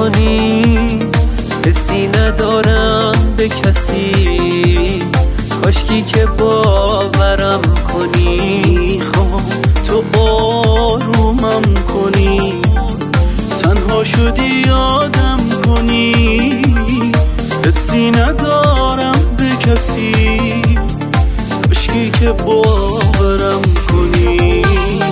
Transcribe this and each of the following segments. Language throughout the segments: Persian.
کنی، حسی ندارم به کسی، کاشکی که باورم کنی. میخوام تو آرومم کنی، تنها شدی یادم کنی، حسی ندارم به کسی، کاشکی که باورم کنی.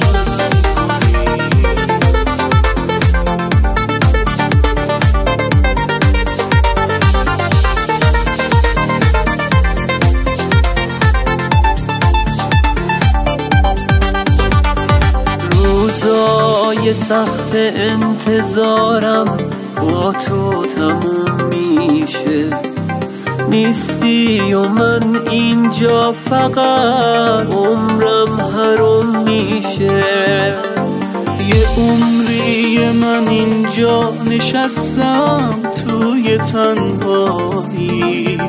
روزای سخت انتظارم با تو تموم میشه، نیستی و من اینجا فقط عمرم حروم میشه. یه عمری من اینجا نشستم توی تنهایی،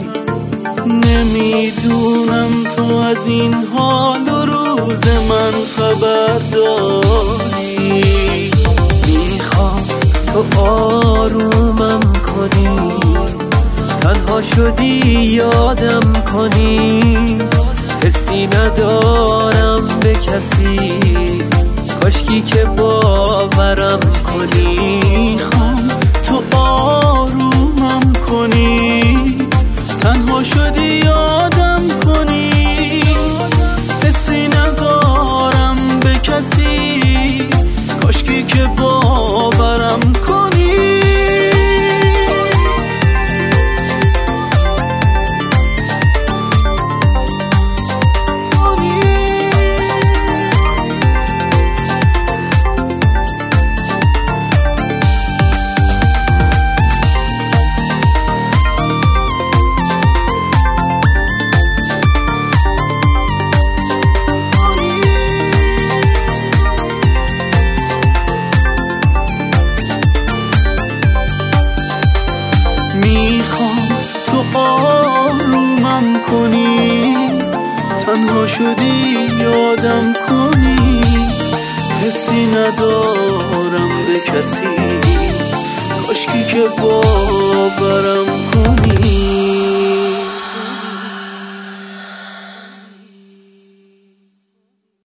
نمیدونم تو از این حال و روز من خبر داری. میخوام تو آرومم کنی، تنها شدی یادم کنی، حسی ندارم به کسی، کاشکی که باورم کنی. میخوام تو آرومم کنی، تنها شدی یادم کنی، حسی ندارم به کسی، کاشکی که باورم کنی. میخوام تو آرومم کنی، تنها شدی یادم کنی، حسی ندارم به کسی، کاشکی که باورم کنی.